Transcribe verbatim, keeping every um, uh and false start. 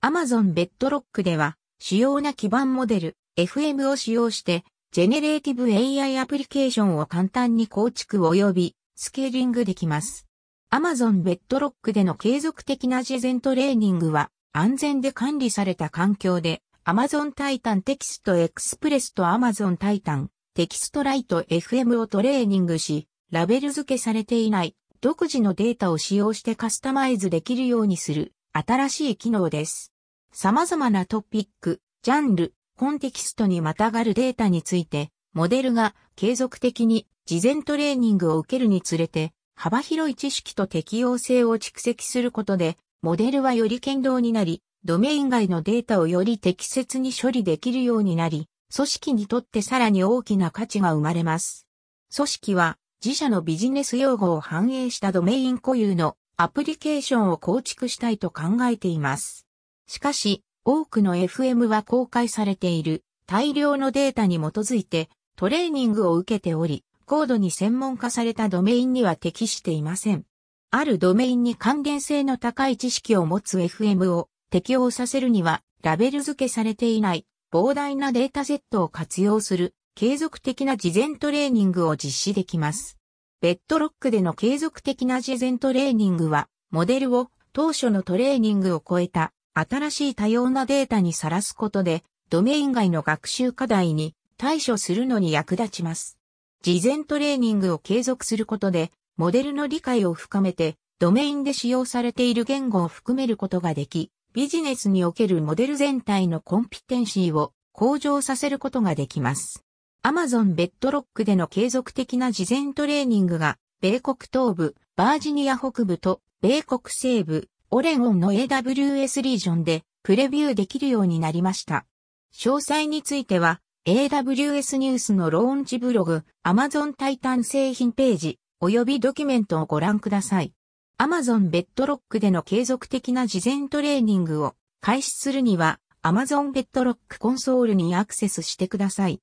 Amazon Bedrockでは、主要な基盤モデル、エフエム を使用して、ジェネレーティブ エーアイ アプリケーションを簡単に構築及びスケーリングできます。Amazon Bedrockでの継続的な事前トレーニングは、安全で管理された環境で、Amazon Titan Text Express と Amazon Titan Text Lite エフエム をトレーニングし、ラベル付けされていない独自のデータを使用してカスタマイズできるようにする新しい機能です。様々なトピック、ジャンル、コンテキストにまたがるデータについて、モデルが継続的に事前トレーニングを受けるにつれて、幅広い知識と適応性を蓄積することで、モデルはより堅牢になり、ドメイン外のデータをより適切に処理できるようになり、組織にとってさらに大きな価値が生まれます。組織は自社のビジネス用語を反映したドメイン固有のアプリケーションを構築したいと考えています。しかし、多くの エフエム は公開されている大量のデータに基づいてトレーニングを受けており、高度に専門化されたドメインには適していません。あるドメインに関連性の高い知識を持つ エフエム を適用させるには、ラベル付けされていない膨大なデータセットを活用する継続的な事前トレーニングを実施できます。ベッドロックでの継続的な事前トレーニングは、モデルを当初のトレーニングを超えた新しい多様なデータにさらすことで、ドメイン外の学習課題に対処するのに役立ちます。事前トレーニングを継続することで、モデルの理解を深めて、ドメインで使用されている言語を含めることができ、ビジネスにおけるモデル全体のコンピテンシーを向上させることができます。Amazon Bedrockでの継続的な事前トレーニングが、米国東部、バージニア北部と、米国西部、オレゴンの エーダブリューエス リージョンでプレビューできるようになりました。詳細については、エーダブリューエス ニュースのローンチブログ、Amazon Titan 製品ページ、及びドキュメントをご覧ください。Amazon Bedrockでの継続的な事前トレーニングを開始するには Amazon Bedrockコンソールにアクセスしてください。